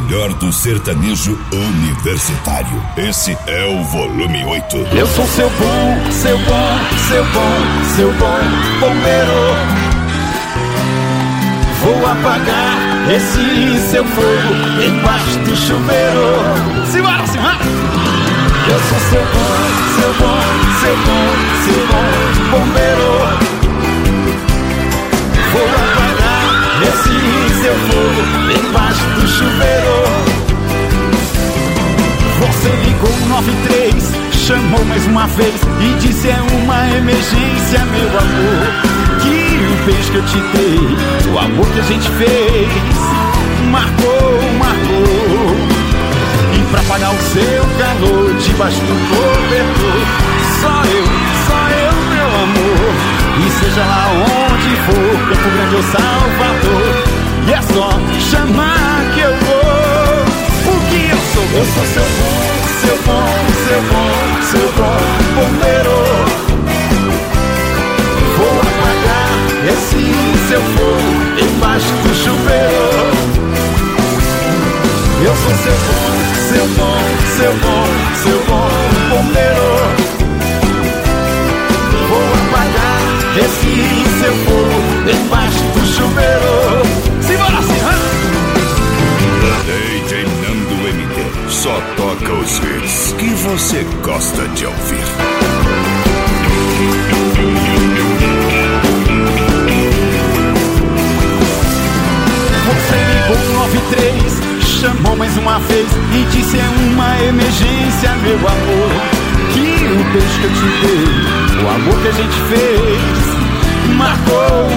melhor do sertanejo universitário. Esse é o volume 8. Eu sou seu bom bombeiro. Vou apagar esse seu fogo embaixo do chuveiro. Simbora, simbora! Eu sou seu bom bombeiro. Vou apagar esse seu fogo embaixo do chuveiro. Você ligou 93, chamou mais uma vez e disse é uma emergência, meu amor. Que o beijo que eu te dei, o amor que a gente fez, marcou. E pra apagar o seu calor debaixo do cobertor, só eu, meu amor. E seja lá onde for, Campo Grande ou Salvador, e é só chamar que eu vou. Porque eu sou seu bom bombeiro. Vou apagar esse seu fogo embaixo do chuveiro. Eu sou seu bom bombeiro. Vou apagar esse seu fogo embaixo do chuveiro. Simbora, simbora! DJ Nando MD só toca os hits que você gosta de ouvir. Você ligou 93, chamou mais uma vez e disse é uma emergência, meu amor. Que o beijo que eu te dei, o amor que a gente fez, marcou.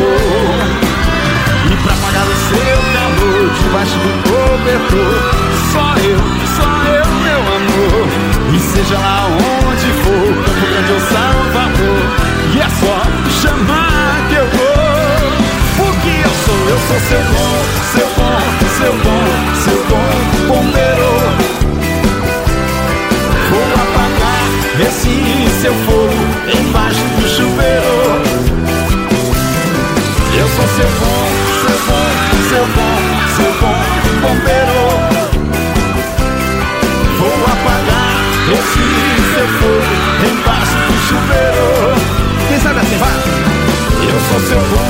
E pra apagar o seu calor debaixo do cobertor, só eu, meu amor. E seja lá onde for, Campo Grande ou Salvador, e é só chamar que eu vou. Porque eu sou seu bom bombeiro. Vou apagar esse seu fogo embaixo do chuveiro. Eu sou seu bom bombeiro. Vou apagar esse seu fogo embaixo do chuveiro. Quem sabe assim, vai? Eu sou seu